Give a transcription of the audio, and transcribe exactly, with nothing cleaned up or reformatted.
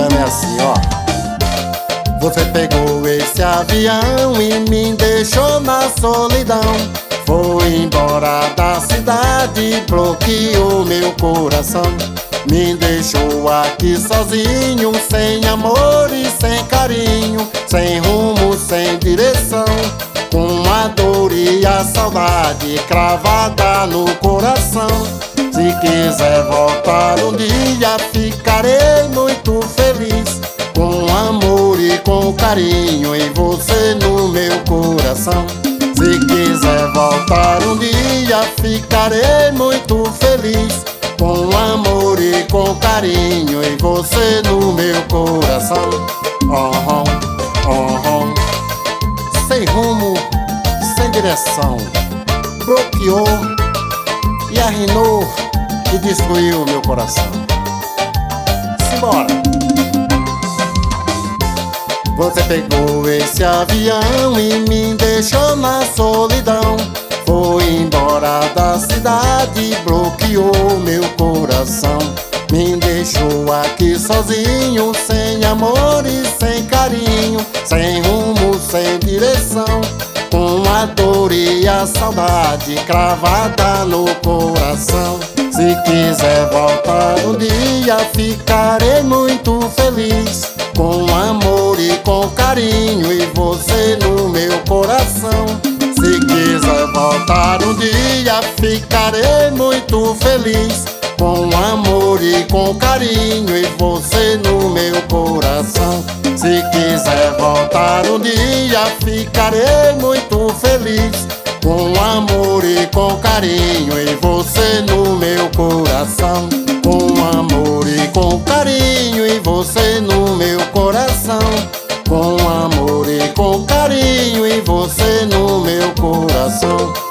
engano é assim, ó. Você pegou esse avião e me deixou na solidão. Foi embora da cidade, bloqueou meu coração. Me deixou aqui sozinho, sem amor e sem carinho, sem rumo, sem direção, com a dor e a saudade cravada no coração. Se quiser voltar um dia, ficarei muito feliz, com amor e com carinho em você no meu coração. Se quiser voltar um dia, ficarei muito feliz, com amor e com carinho em você no meu coração. Oh, oh, oh. Sem rumo, sem direção, bloqueou e arruinou e destruiu meu coração. Simbora! Você pegou esse avião e me deixou na solidão. Foi embora da cidade, bloqueou meu coração. Me deixou aqui sozinho, sem amor e sem carinho, sem rumo, sem direção, com a dor e a saudade cravada no coração. Se quiser voltar um dia, ficarei muito feliz, com amor e com carinho e você no meu coração. Se quiser voltar um dia, ficarei muito feliz, com amor e com carinho e você no meu coração. Se quiser voltar um dia, ficarei muito feliz, com amor e com carinho e você no meu coração. Com amor e com carinho e você no meu coração. Com amor e com carinho e você no meu coração.